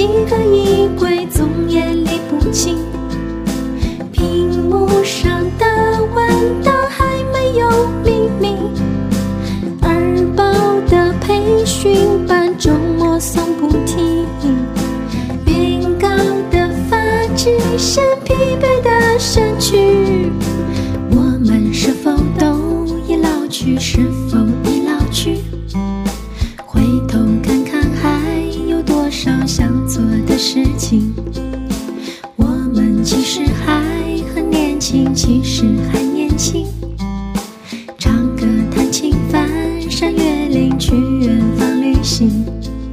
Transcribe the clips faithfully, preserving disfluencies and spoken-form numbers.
几个衣柜总也理不清，屏幕上的文档还没有秘密，儿保的培训班周末送不停，变高的发质，身疲惫的身躯，我们是否都已老去？是否已老去？回头看看还有多少想做的事情，我们其实还很年轻，其实还年轻，唱歌弹琴翻山越岭去远方旅行。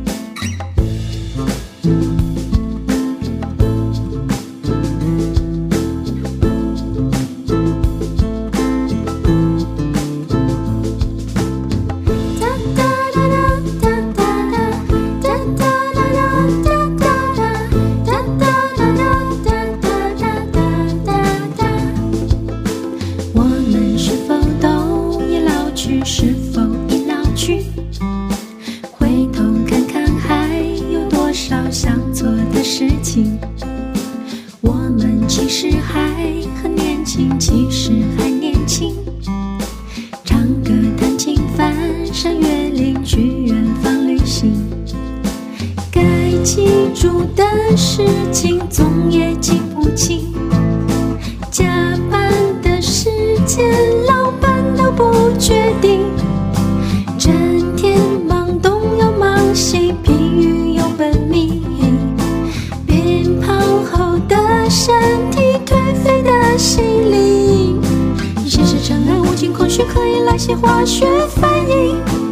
是否已老去？回头看看还有多少想做的事情，我们其实还很年轻，其实还年轻，唱歌弹琴翻山越岭去远方旅行，该记住的事情总也记不清，加班的时间老板都不确定，整天忙东又忙西，疲于又奔命，变胖后的身体，颓废的心灵，现实尘埃无尽，空虚可以来些化学反应，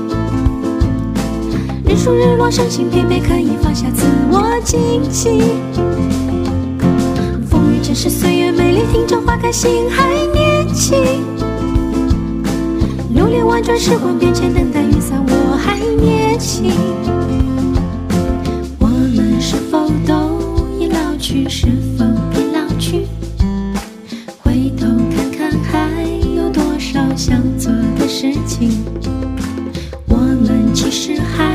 日出日落身心疲惫，可以放下自我荆棘，风雨间是岁月美丽，听着花开心还年轻，流连婉转时光变迁，等待雨伞我还年轻，我们是否都已老去？是否已老去？回头看看还有多少想做的事情，我们其实还